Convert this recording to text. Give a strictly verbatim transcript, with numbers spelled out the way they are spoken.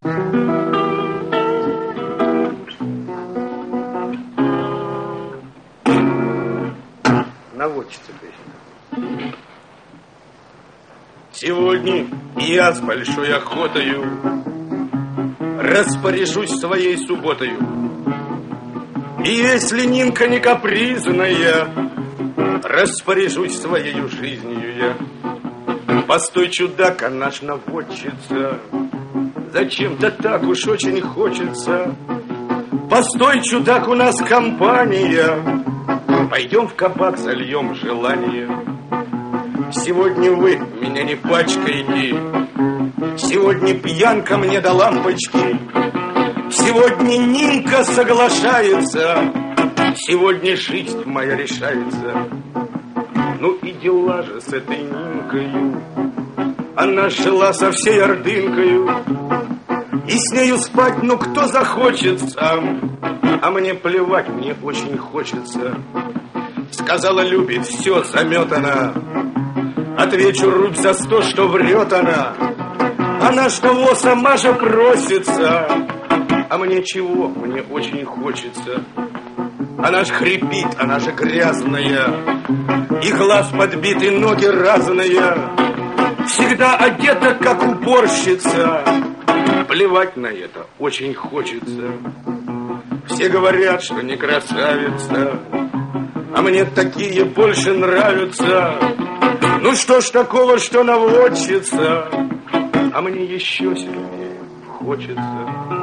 Наводчица песня. Сегодня я с большой охотою распоряжусь своей субботою. И если Нинка не капризная, распоряжусь своей жизнью я. Постой, чудак, а наш наводчица, зачем-то так уж очень хочется. Постой, чудак, у нас компания, пойдем в кабак, зальем желание. Сегодня вы меня не пачкаете, сегодня пьянка мне до лампочки. Сегодня Нинка соглашается, сегодня жизнь моя решается. Ну и дела же с этой Нинкою, она жила со всей ордынкою, и с нею спать, ну кто захочется, а мне плевать, мне очень хочется. Сказала, любит, все заметана, отвечу рубь за сто, что врет она. Она ж того сама же просится, а мне чего, мне очень хочется. Она ж хрипит, она же грязная, и глаз подбит, и ноги разные, всегда одета, как уборщица. Плевать на это, очень хочется. Все говорят, что не красавица, а мне такие больше нравятся. Ну что ж такого, что наводчица, а мне еще сильнее хочется.